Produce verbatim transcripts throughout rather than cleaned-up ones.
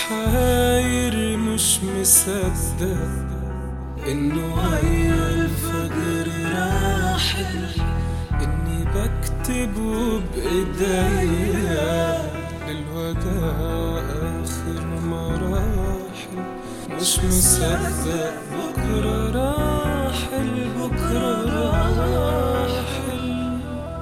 حاير مش مصدق انه ويا الفجر راحل، اني بكتبه بايديا للوداع اخر مراحل. مش مصدق بكرة راحل، بكرة راحل.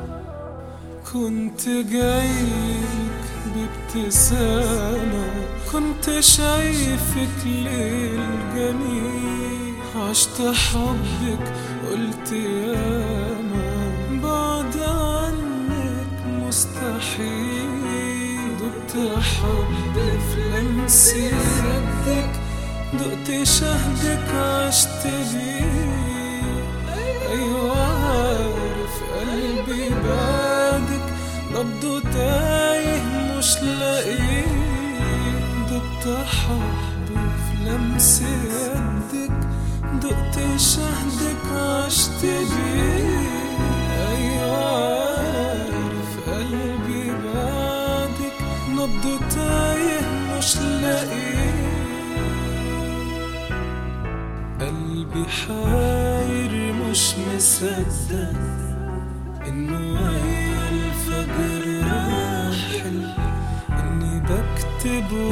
كنت جايلك بابتسامة، كنت شايفك ليل جميل، عشت حبك قلت ياما بعد عنك مستحيل. دقت حب في لمس يدك، دقت شهدك عشت بيه. أيوة عارف قلبي بعدك نبضه تايه مش لاقيه. دقت حب في لمس يدك، دقت شهدك عشت بيه. أيوة عارف قلبي بعدك نبضه تايه مش لاقيه. قلبي حاير مش مصدق انه ويا الفجر راحل، اني بكتبه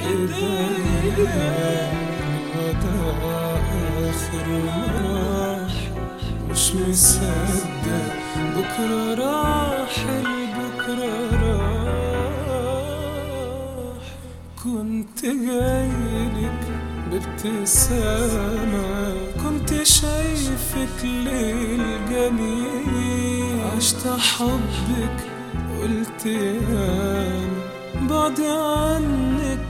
بايديا الوداع اخر مراحل. مش مصدق بكرة راحل، بكرة راح. كنت جايلك بابتسامة، كنت شايفك ليل جميل، عشت حبك قلت ياما بعد عنك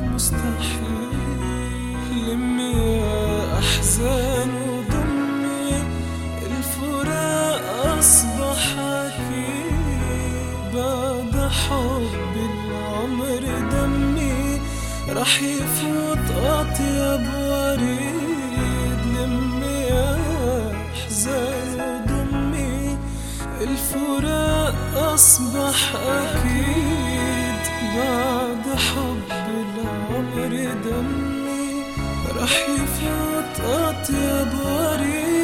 مستحيل. لمي يا أحزان وضمي، الفراق أصبح أكيد. بعد حب العمر دمي راح يفوت أطيب وريد. لمي يا أحزان وضمي، الفراق أصبح أكيد. بعد حب العمر دمي راح يفوت أطيب وريد.